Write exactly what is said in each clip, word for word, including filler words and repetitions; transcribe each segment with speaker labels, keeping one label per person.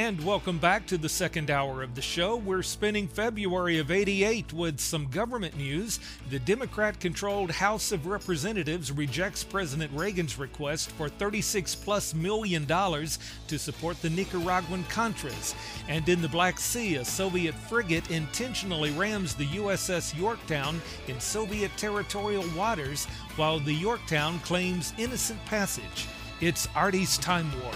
Speaker 1: And welcome back to the second hour of the show. We're spending February of eighty-eight with some government news. The Democrat-controlled House of Representatives rejects President Reagan's request for thirty-six plus million dollars to support the Nicaraguan Contras. And in the Black Sea, a Soviet frigate intentionally rams the U S S Yorktown in Soviet territorial waters, while the Yorktown claims innocent passage. It's Artie's Time Warp.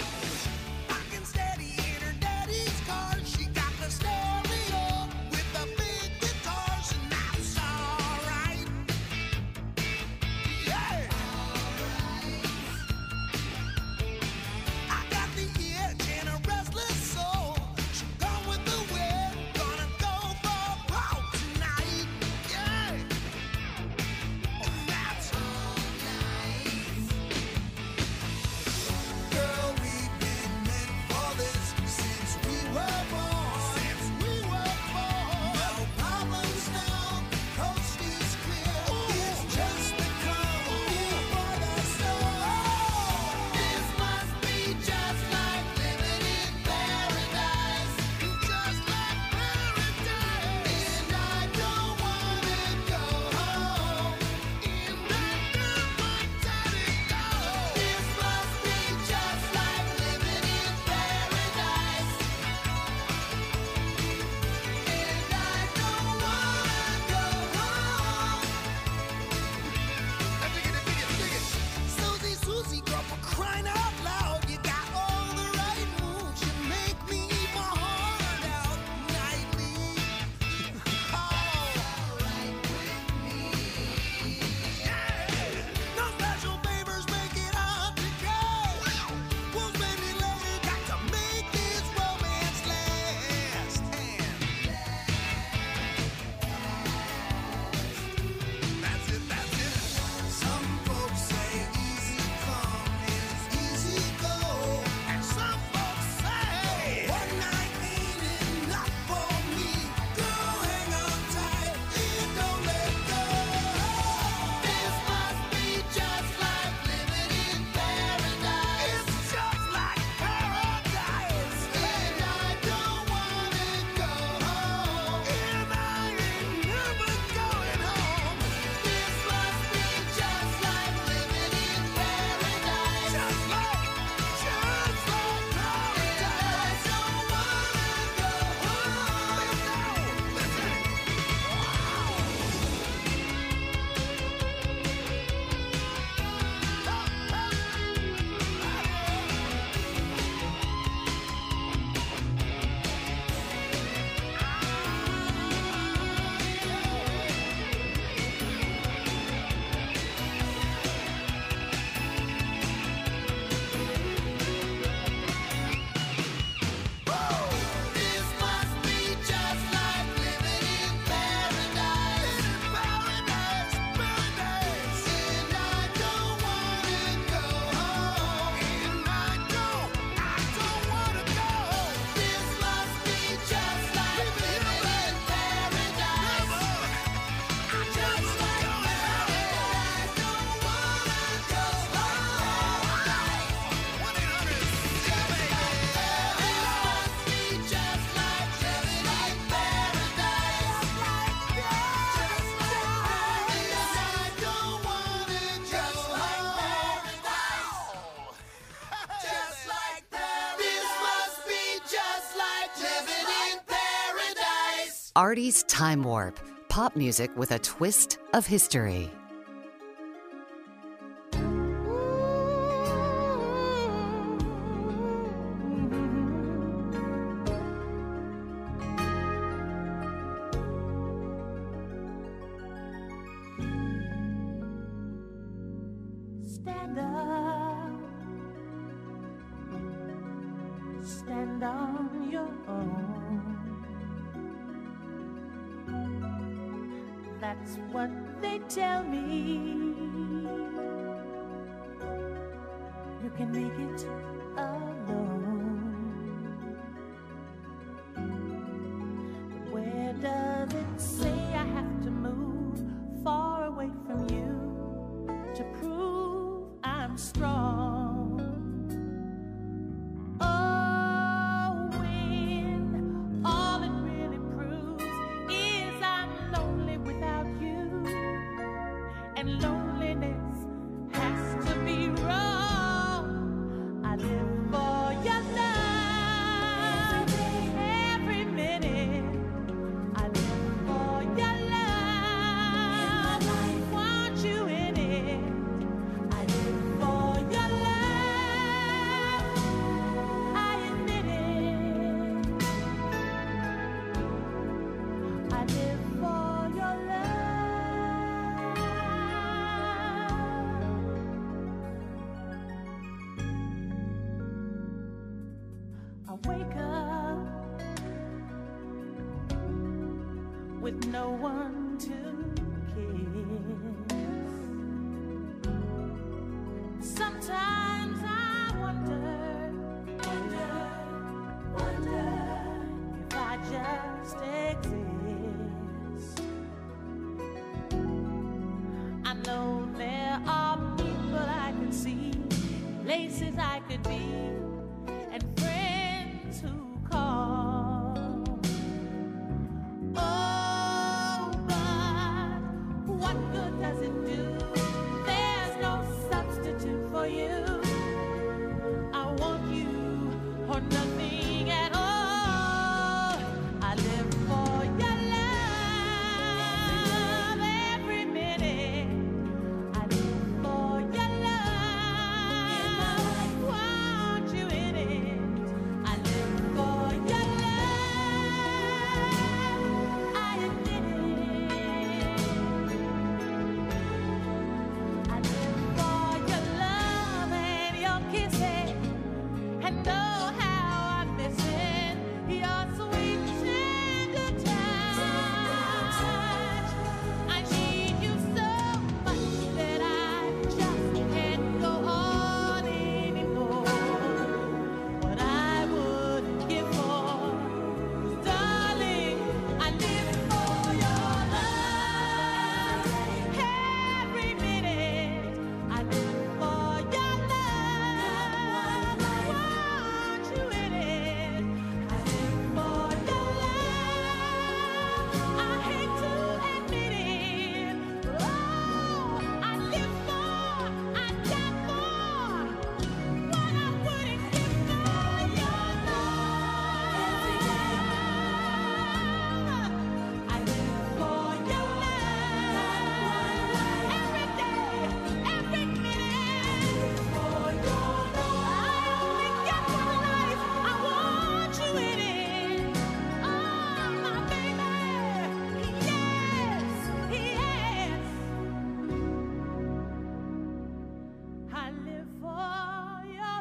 Speaker 2: Artie's Time Warp, pop music with a twist of history.
Speaker 3: Stand up, stand on your own. That's what they tell me. You can make it alone. Where does it say I have to move far away from you to prove I'm strong? Oh, and loneliness has to be wrong. I live for your love every minute. I live for your love. Want you in it. I live for your love. I admit it. I live for your love. I wake up with no one to kiss. Sometimes I wonder, wonder, wonder if I just exist. I know there are people I could see, places I could be, and friends who call. Oh, but what good does it do? There's no substitute for you. I want you or nothing at all. I live for your love every minute. I live for your love. Want you in it. I live for your love. I admit it. I live for your love and your kisses. And oh, how I miss it. Your sweet tender touch. I need you so much that I just can't go on anymore. What I would give for, darling, I live for your love every minute. I live for your love. Want you in it. I live for your love. I hate to admit it. Oh, I live for, I die for what I wouldn't give for your love. I live for your love every day, every minute. For your love, I only get one life. I want you in it. Oh, my baby, yes, yes. I live for your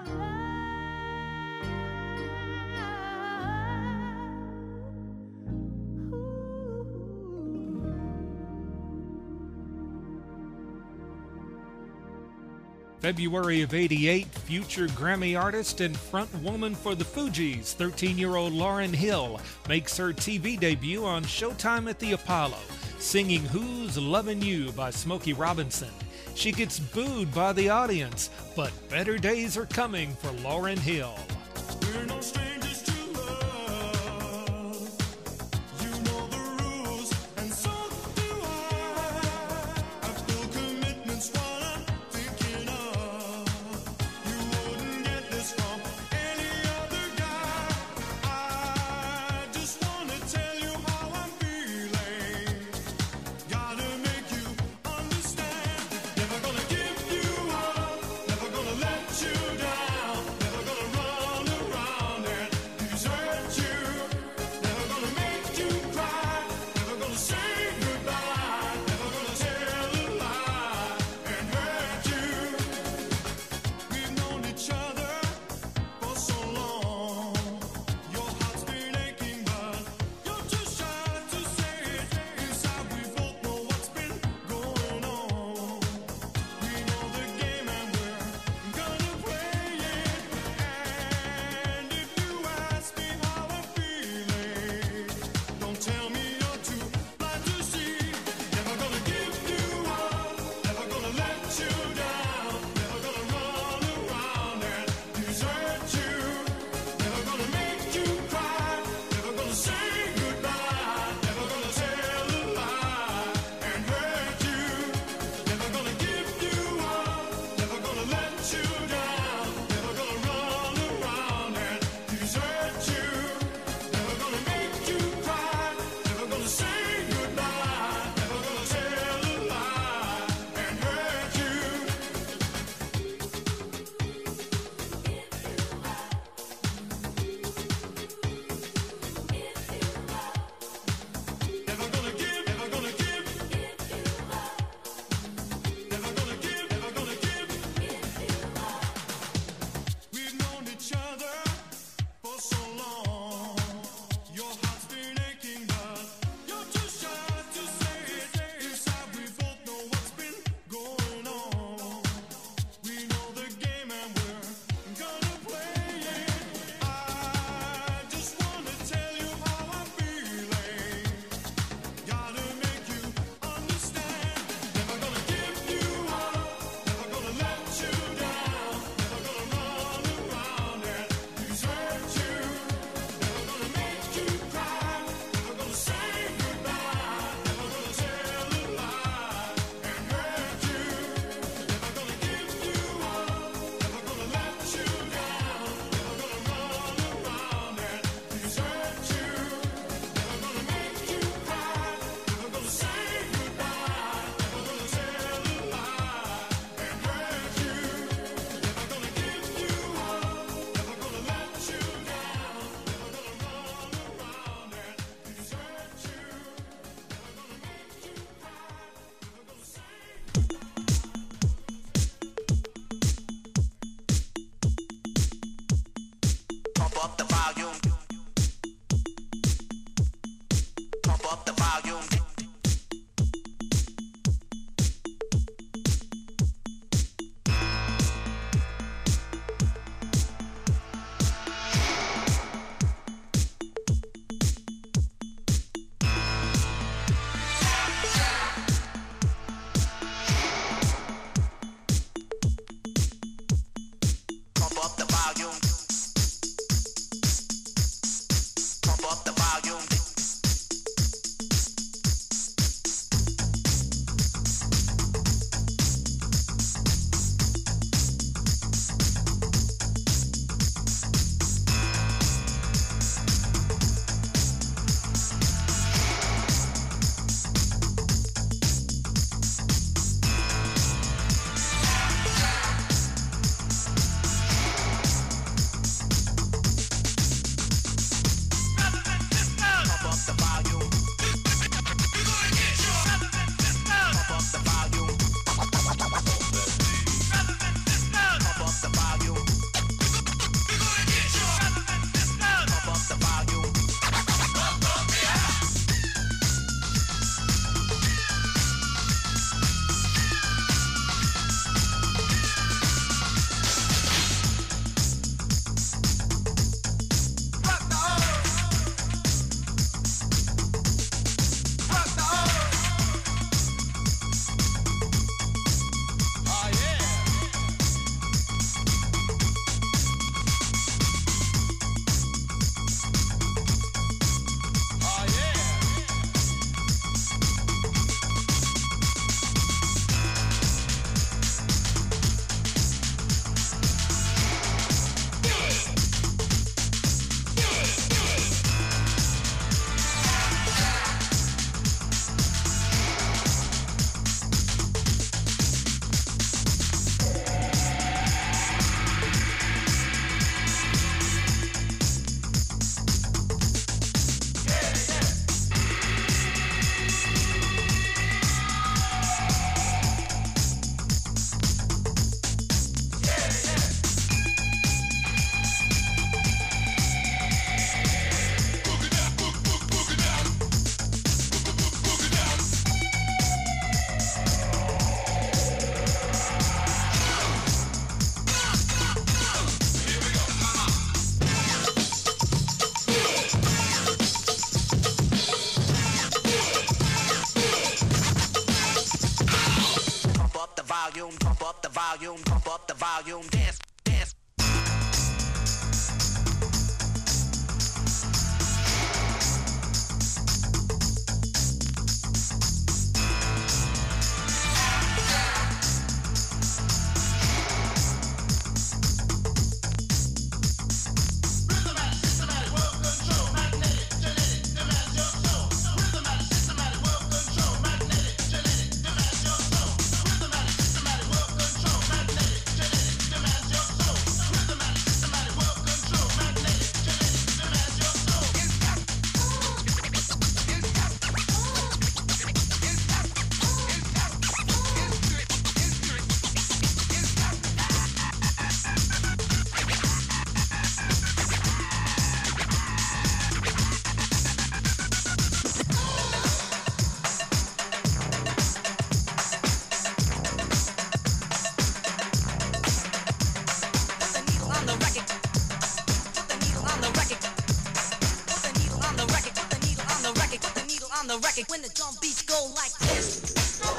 Speaker 1: February of eighty-eight, future Grammy artist and front woman for the Fugees, thirteen-year-old Lauryn Hill, makes her T V debut on Showtime at the Apollo, singing Who's Lovin' You by Smokey Robinson. She gets booed by the audience, but better days are coming for Lauryn Hill.
Speaker 4: We're no strangers to love. You know the rules, and so do I. I feel commitment's what I'm thinking of. You wouldn't get this from any other guy. I just wanna tell you how I'm feeling. Gotta make you understand. Never gonna give you up. Never gonna let you down. Never gonna run on. Your heart's been aching, but you're too shy to say it. Inside we both know what's been going on. We know the game and we're gonna play it. I just wanna tell you how I'm feeling. Gotta make you understand. Never gonna give you up. Never gonna let you down. Never gonna run around and desert you. Never gonna make you cry. Never gonna say goodbye. Never gonna tell a lie and hurt you. Never gonna give you up. Never gonna let you down. Never gonna run around and desert you. Never gonna make you cry. Never gonna say goodbye. Never gonna tell a lie and hurt you. Never gonna give you up. Never gonna let you down. Never gonna run around and desert you. Never gonna make you cry. Never gonna say.
Speaker 5: Pump up the volume. Pump up the volume. Pump up the volume.
Speaker 6: the record when the drum beats go like this.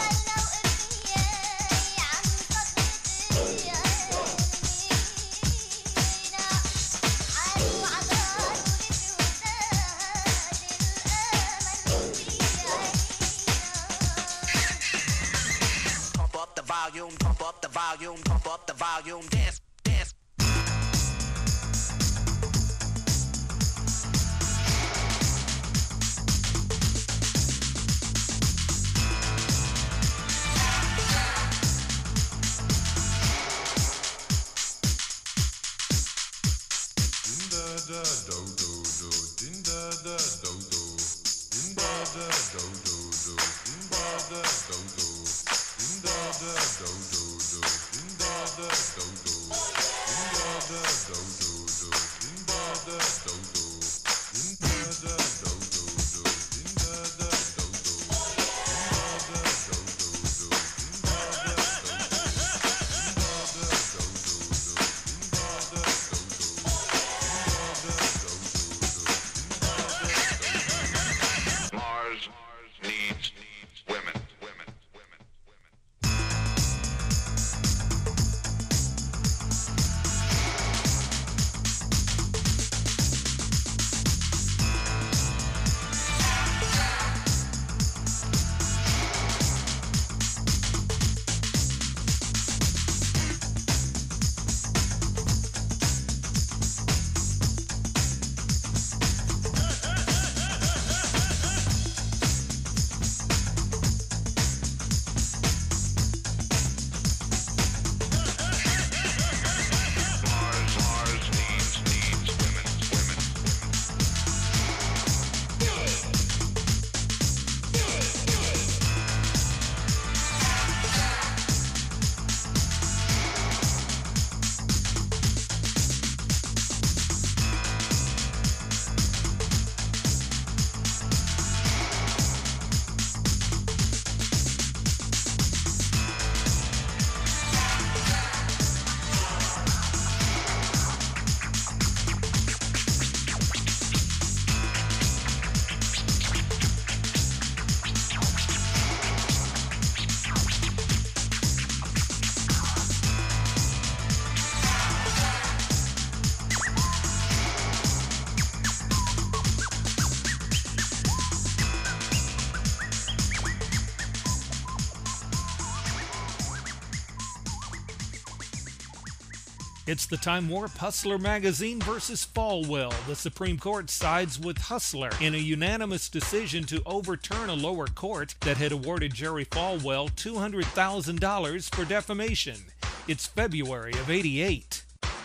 Speaker 5: Pump up the volume, pump up the volume, pump up the volume, dance, dance.
Speaker 7: Mars needs women, women, women, women. Mars, Mars needs, needs women, women, women.
Speaker 1: It's the Time Warp Hustler magazine versus Falwell. The Supreme Court sides with Hustler in a unanimous decision to overturn a lower court that had awarded Jerry Falwell two hundred thousand dollars for defamation. It's February of eighty-eight.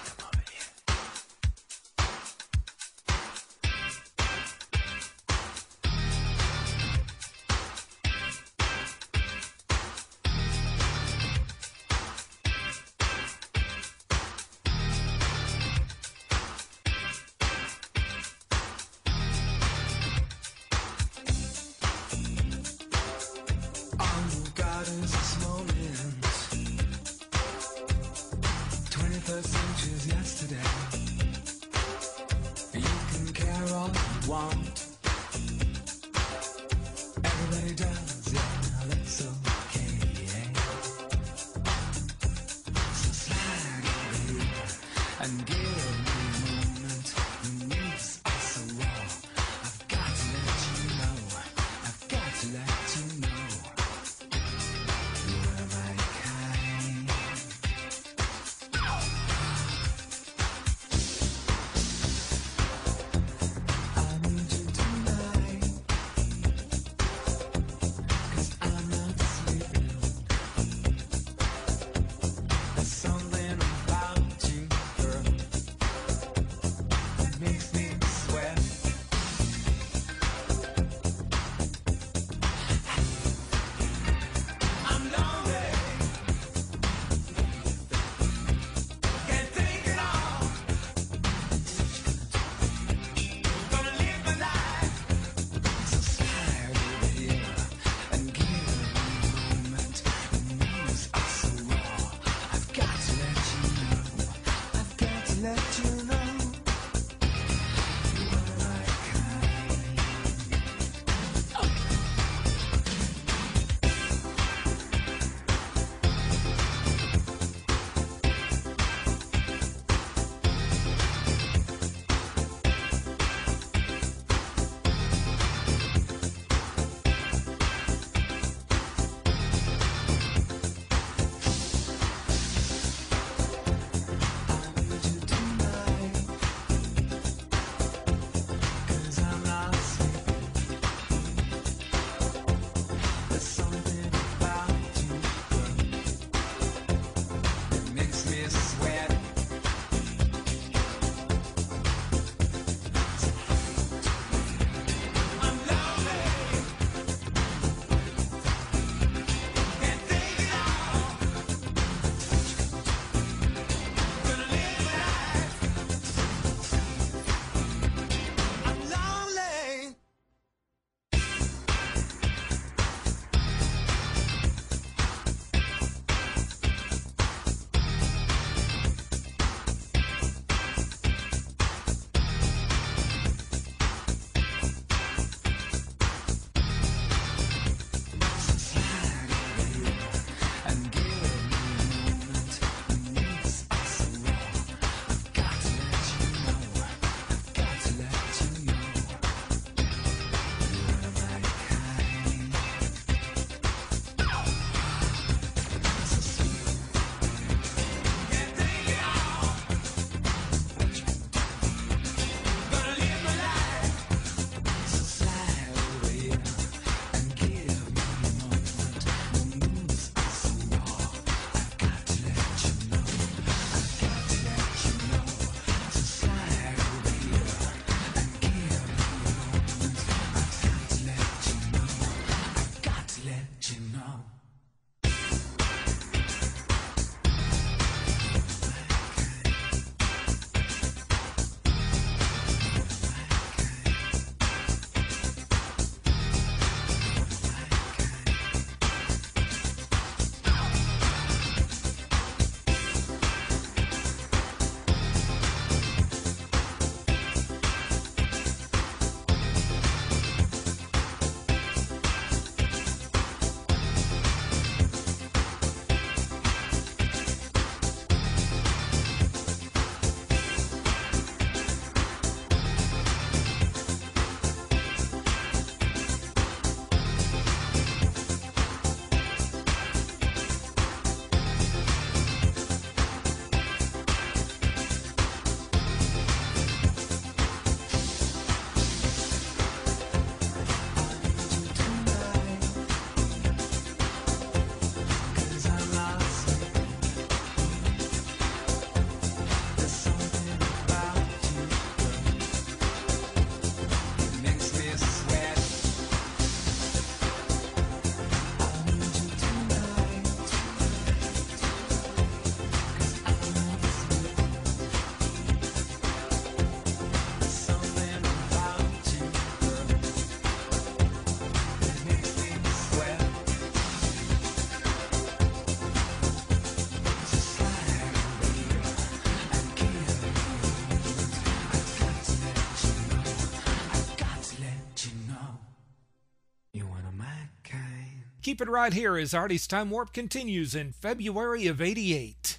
Speaker 8: twenty-first century's yesterday. You can care all you want. Everybody does, yeah, that's okay, yeah. So slide over here and give me a moment. The news are so raw. I've got to let you know. I've got to let you know. You're my kind. I need you to
Speaker 1: Keep it right here as Artie's Time Warp continues in February of eighty-eight.